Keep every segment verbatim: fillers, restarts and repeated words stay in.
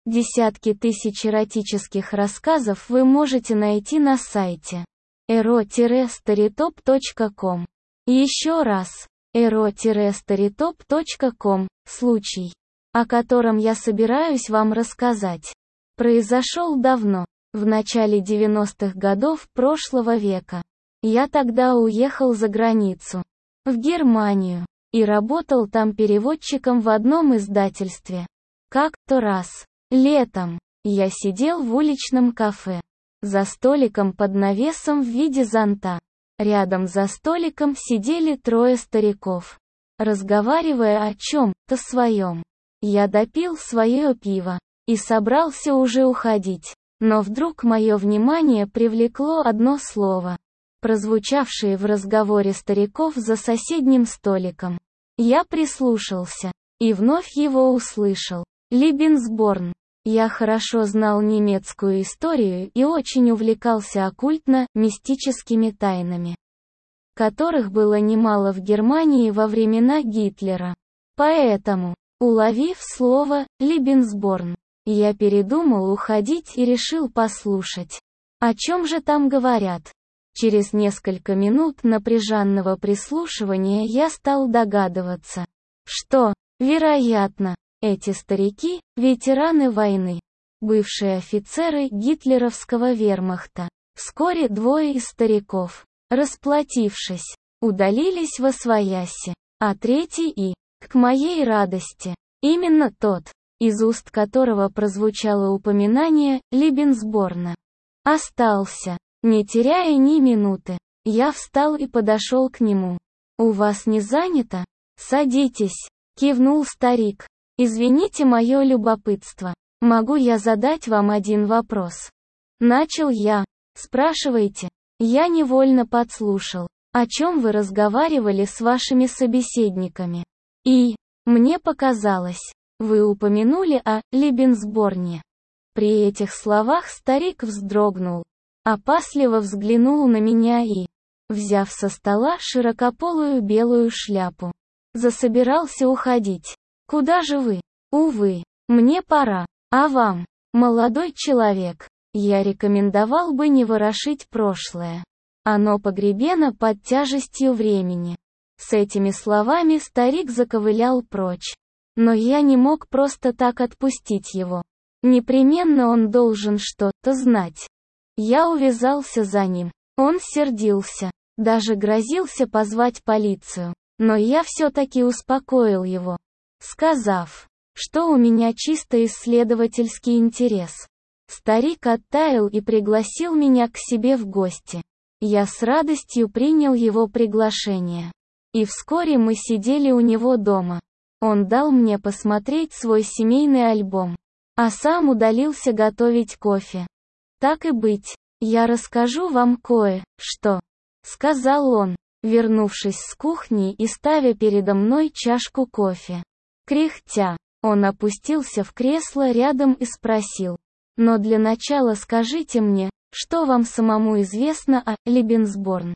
Десятки тысяч эротических рассказов вы можете найти на сайте эро старитоп точка ком. Еще раз, эро старитоп точка ком. Случай, о котором я собираюсь вам рассказать, произошел давно, в начале девяностых годов прошлого века. Я тогда уехал за границу, в Германию, и работал там переводчиком в одном издательстве. Как-то раз, летом, я сидел в уличном кафе, за столиком под навесом в виде зонта. Рядом за столиком сидели трое стариков, разговаривая о чем-то своем. Я допил свое пиво и собрался уже уходить, но вдруг мое внимание привлекло одно слово, прозвучавшее в разговоре стариков за соседним столиком. Я прислушался и вновь его услышал. Лебенсборн. Я хорошо знал немецкую историю и очень увлекался оккультно-мистическими тайнами, которых было немало в Германии во времена Гитлера. Поэтому, уловив слово «Лебенсборн», я передумал уходить и решил послушать, о чем же там говорят. Через несколько минут напряженного прислушивания я стал догадываться, что, вероятно, эти старики – ветераны войны, бывшие офицеры гитлеровского вермахта. Вскоре двое из стариков, расплатившись, удалились восвояси, а третий и, к моей радости, именно тот, из уст которого прозвучало упоминание Лебенсборна, остался. Не теряя ни минуты, я встал и подошел к нему. «У вас не занято? Садитесь», — кивнул старик. «Извините мое любопытство. Могу я задать вам один вопрос?» Начал я. «Спрашивайте». Я невольно подслушал, о чем вы разговаривали с вашими собеседниками. И, мне показалось, вы упомянули о Лебенсборне. При этих словах старик вздрогнул, опасливо взглянул на меня и, взяв со стола широкополую белую шляпу, засобирался уходить. «Куда же вы? Увы, мне пора. А вам, молодой человек, я рекомендовал бы не ворошить прошлое. Оно погребено под тяжестью времени». С этими словами старик заковылял прочь. Но я не мог просто так отпустить его. Непременно он должен что-то знать. Я увязался за ним. Он сердился, даже грозился позвать полицию. Но я все-таки успокоил его, сказав, что у меня чисто исследовательский интерес. Старик оттаял и пригласил меня к себе в гости. Я с радостью принял его приглашение. И вскоре мы сидели у него дома. Он дал мне посмотреть свой семейный альбом, а сам удалился готовить кофе. «Так и быть, я расскажу вам кое-что», — сказал он, вернувшись с кухни и ставя передо мной чашку кофе. Кряхтя, он опустился в кресло рядом и спросил: «Но для начала скажите мне, что вам самому известно о Лебенсборн?»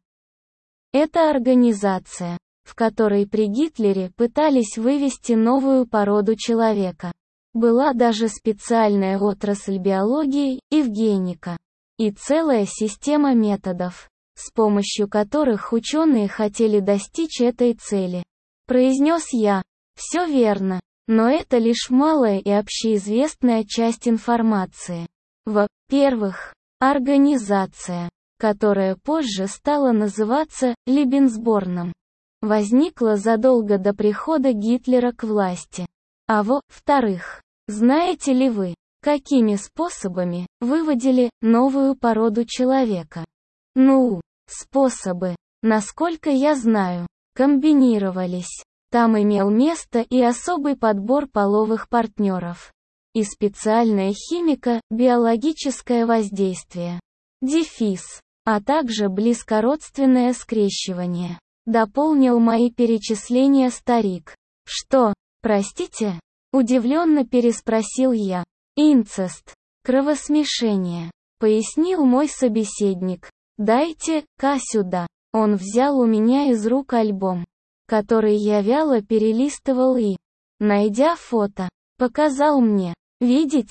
Это организация, в которой при Гитлере пытались вывести новую породу человека. Была даже специальная отрасль биологии, евгеника, и целая система методов, с помощью которых ученые хотели достичь этой цели. Произнес я. Все верно, но это лишь малая и общеизвестная часть информации. Во-первых, организация, которая позже стала называться Лебенсборном, возникла задолго до прихода Гитлера к власти. А во-вторых, знаете ли вы, какими способами выводили новую породу человека? Ну, способы, насколько я знаю, комбинировались. Там имел место и особый подбор половых партнеров, и специальное химико-биологическое воздействие. Дефис, а также близкородственное скрещивание. Дополнил мои перечисления старик. Что, простите? Удивленно переспросил я. Инцест, кровосмешение, пояснил мой собеседник. Дайте-ка сюда. Он взял у меня из рук альбом, который я вяло перелистывал и, найдя фото, показал мне. Видите,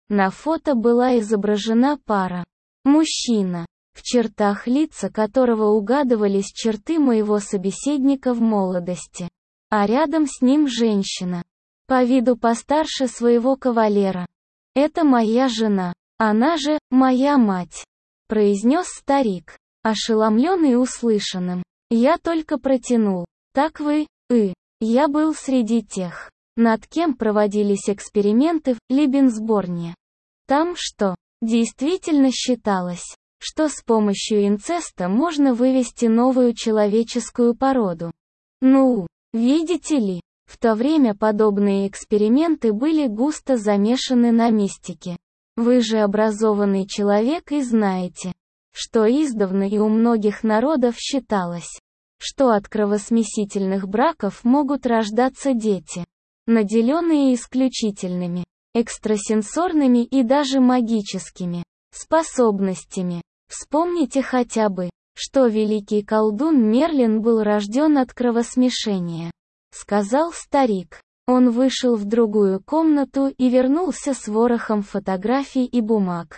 На фото была изображена пара. Мужчина, в чертах лица которого угадывались черты моего собеседника в молодости. А рядом с ним женщина, по виду постарше своего кавалера. «Это моя жена, она же, моя мать», — произнес старик, ошеломленный услышанным. Я только протянул. «Так вы, и, я был среди тех, над кем проводились эксперименты в Лебенсборне. Там что, действительно считалось, что с помощью инцеста можно вывести новую человеческую породу. Ну, видите ли, в то время подобные эксперименты были густо замешаны на мистике. Вы же образованный человек и знаете, что издавна и у многих народов считалось, что от кровосмесительных браков могут рождаться дети, наделенные исключительными, экстрасенсорными и даже магическими способностями. Вспомните хотя бы, что великий колдун Мерлин был рожден от кровосмешения», — сказал старик. Он вышел в другую комнату и вернулся с ворохом фотографий и бумаг.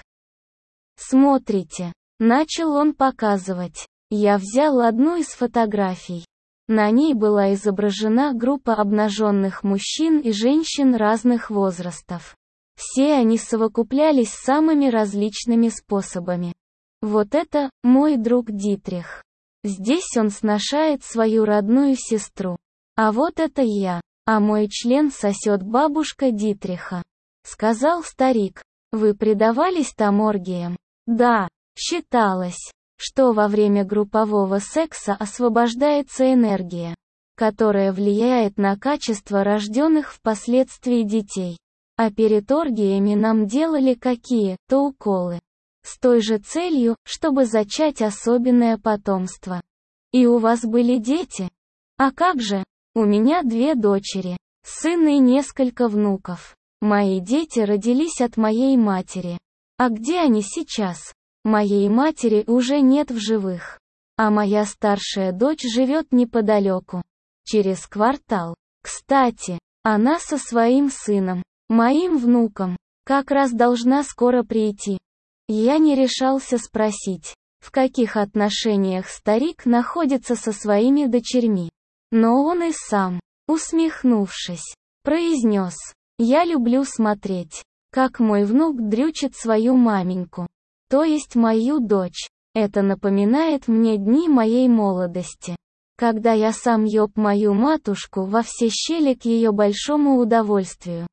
«Смотрите», — начал он показывать. Я взял одну из фотографий. На ней была изображена группа обнаженных мужчин и женщин разных возрастов. Все они совокуплялись самыми различными способами. Вот это мой друг Дитрих. Здесь он сношает свою родную сестру. А вот это я, а мой член сосет бабушка Дитриха», — сказал старик. «Вы предавались там оргиям?» «Да, считалось, что во время группового секса освобождается энергия, которая влияет на качество рожденных впоследствии детей. А перед оргиями нам делали какие-то уколы. С той же целью, чтобы зачать особенное потомство. И у вас были дети?» «А как же? У меня две дочери, сын и несколько внуков. Мои дети родились от моей матери. А где они сейчас? Моей матери уже нет в живых. А моя старшая дочь живет неподалеку. Через квартал. Кстати, она со своим сыном, моим внуком, как раз должна скоро прийти». Я не решался спросить, в каких отношениях старик находится со своими дочерьми. Но он и сам, усмехнувшись, произнес: «Я люблю смотреть, как мой внук дрючит свою маменьку, то есть мою дочь. Это напоминает мне дни моей молодости, когда я сам еб мою матушку во все щели к ее большому удовольствию.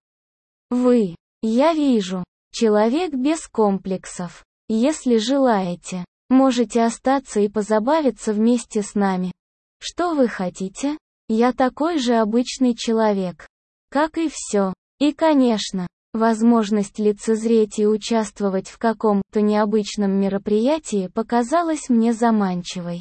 Вы, я вижу, человек без комплексов. Если желаете, можете остаться и позабавиться вместе с нами. Что вы хотите? Я такой же обычный человек, как и все. И, конечно, возможность лицезреть и участвовать в каком-то необычном мероприятии показалась мне заманчивой».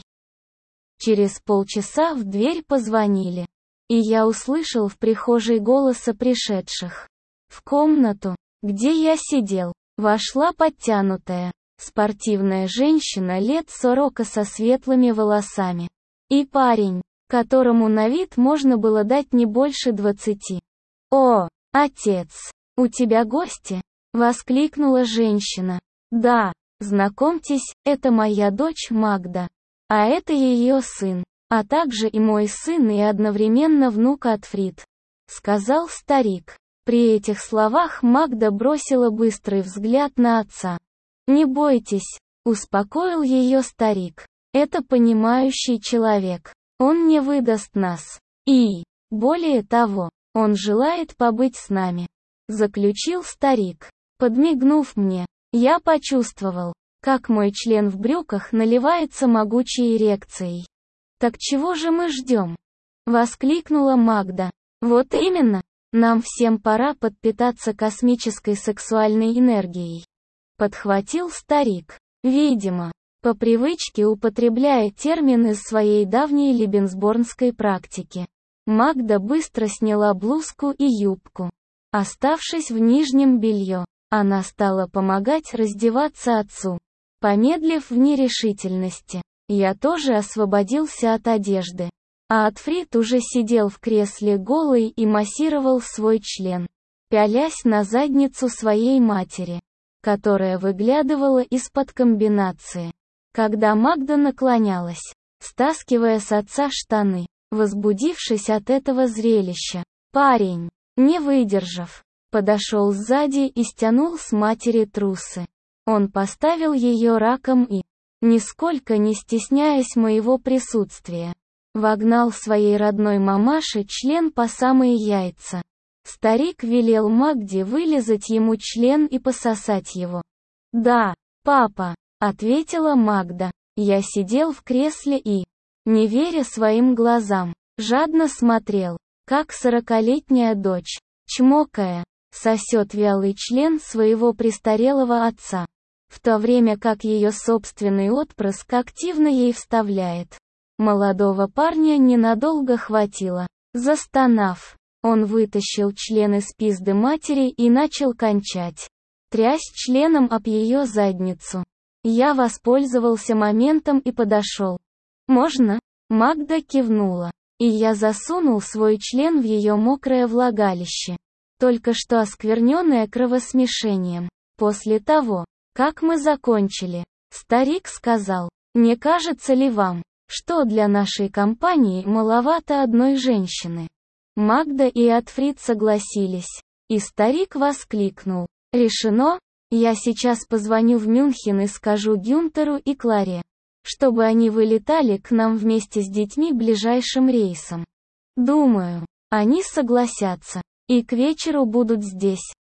Через полчаса в дверь позвонили, и я услышал в прихожей голоса пришедших. В комнату, где я сидел, вошла подтянутая, спортивная женщина лет сорока со светлыми волосами. И парень, которому на вид можно было дать не больше двадцати. «О, отец, у тебя гости?» — воскликнула женщина. «Да, знакомьтесь, это моя дочь Магда. А это ее сын, а также и мой сын и одновременно внук Отфрид», — сказал старик. При этих словах Магда бросила быстрый взгляд на отца. «Не бойтесь», — успокоил ее старик. «Это понимающий человек. Он не выдаст нас. И, более того, он желает побыть с нами», — заключил старик. Подмигнув мне, я почувствовал, как мой член в брюках наливается могучей эрекцией. «Так чего же мы ждем?» — воскликнула Магда. «Вот именно. Нам всем пора подпитаться космической сексуальной энергией», — подхватил старик, видимо, по привычке употребляя термин из своей давней лебенсборнской практики. Магда быстро сняла блузку и юбку. Оставшись в нижнем белье, она стала помогать раздеваться отцу. Помедлив в нерешительности, я тоже освободился от одежды. А Отфрид уже сидел в кресле голый и массировал свой член. пялясь на задницу своей матери, которая выглядывала из-под комбинации. Когда Магда наклонялась, стаскивая с отца штаны, возбудившись от этого зрелища, парень, не выдержав, подошел сзади и стянул с матери трусы. Он поставил ее раком и, нисколько не стесняясь моего присутствия, вогнал своей родной мамаше член по самые яйца. Старик велел Магде вылизать ему член и пососать его. «Да, папа», — ответила Магда. Я сидел в кресле и, не веря своим глазам, жадно смотрел, как сорокалетняя дочь, чмокая, сосет вялый член своего престарелого отца, в то время как ее собственный отпрыск активно ей вставляет. Молодого парня ненадолго хватило. Застонав, он вытащил член из пизды матери и начал кончать, трясь членом об ее задницу. Я воспользовался моментом и подошел. «Можно?» Магда кивнула, и я засунул свой член в ее мокрое влагалище, только что оскверненное кровосмешением. После того, как мы закончили, старик сказал: «Не кажется ли вам, что для нашей компании маловато одной женщины?» Магда и Отфрид согласились, и старик воскликнул: «Решено, я сейчас позвоню в Мюнхен и скажу Гюнтеру и Кларе, чтобы они вылетали к нам вместе с детьми ближайшим рейсом. Думаю, они согласятся, и к вечеру будут здесь».